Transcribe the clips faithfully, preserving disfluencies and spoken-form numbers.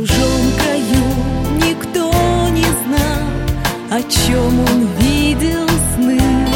чужом краю никто не знал, о чем он видел сны,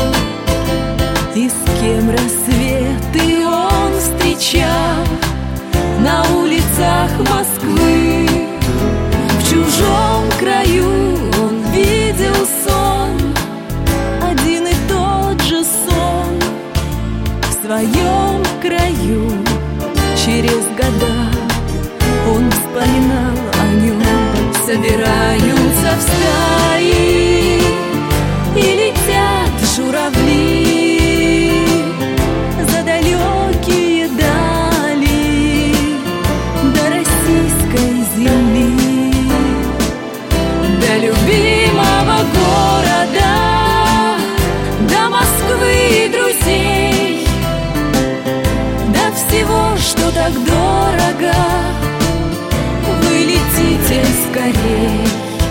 и с кем рассветы он встречал на улицах Москвы. В чужом краю он видел сон, один и тот же сон. В своем краю через года он вспоминал о нем. Собираются в стаи и летят журавли за далекие дали до российской земли, до любимого города, до Москвы и друзей, до всего, что так дорого. Вы летите скорей.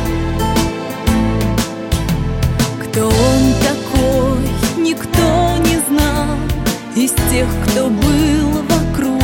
Кто он такой, никто не знал из тех, кто был вокруг,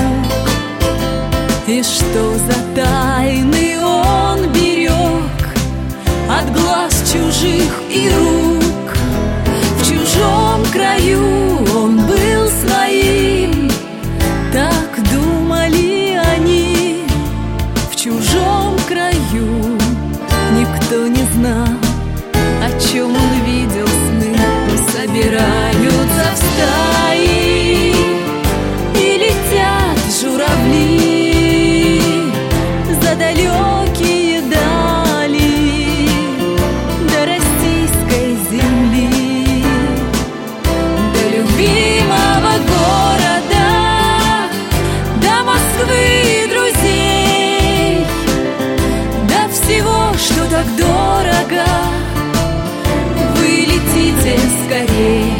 и что за тайны он берег от глаз чужих и рук. В чужом краю он был своим, так думали они. В чужом краю никто не знал, о чем он видел сны. Собираются в стаи и летят журавли за далекие дали до российской земли, до любимого города, до Москвы и друзей, до всего, что так дорого. Вы летите скорей.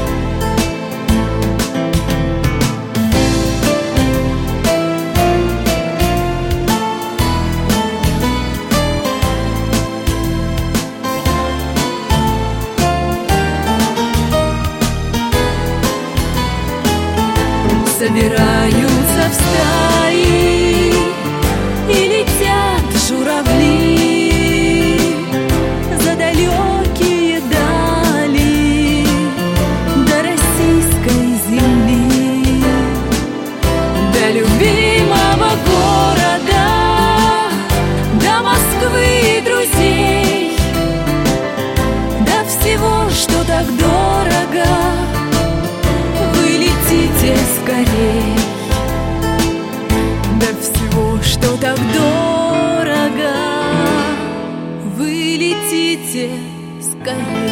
Собираются в стаи и летят журавли за далекие дали до российской земли, до любимого города, до Москвы и друзей, до всего, что так дорого. Вы летите скорей, до всего, что так дорого. Вы летите скорей.